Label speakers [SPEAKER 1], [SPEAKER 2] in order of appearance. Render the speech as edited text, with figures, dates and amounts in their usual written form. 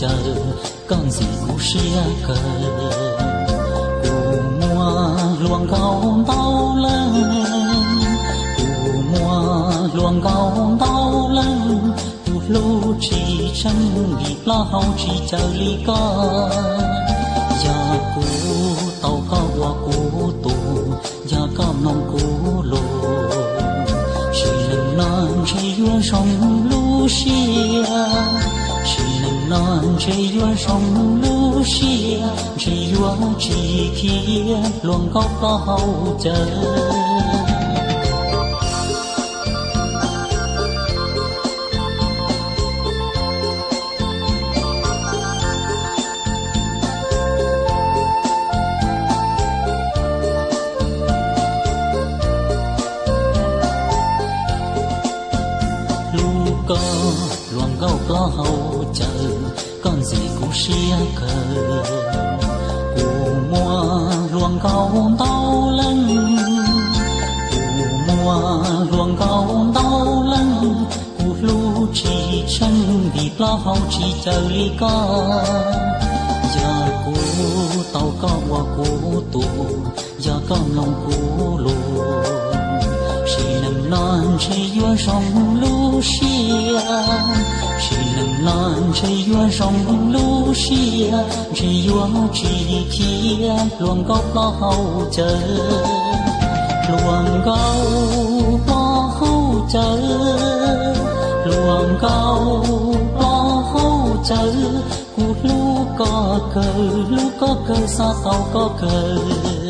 [SPEAKER 1] chờ con gì cũng xia cờ mùa luồng cao tao lên mùa luồng cao tao lên lu chỉ chân đi la hậu chỉ chờ ly ca ya cu tàu cao qua cu tu ya cao nông cu lô chỉ nâng non chỉ yuan sông lu xia chỉ nâng non chỉ yuan sông lu xia chỉ yuan chỉ kia luồng cao la hậu chờ luồng gấu có hậu chờ con gì cũng xia cờ cù mùa luồng gấu tao lên cù mùa luồng gấu tao lên cù lu chỉ chân vì la hậu chỉ chờ ly ca giờ cù tàu có qua cù tù giờ có lòng cù lù chỉ nằm non chỉ yuan sông lu xia chỉ nằm non chỉ yuan sông lu xia chỉ yuan chỉ kia luồng gấu lo hậu chờ luồng gấu lo hậu chờ luồng gấu lo hậu chờ cu lu có cờ xa tàu có cờ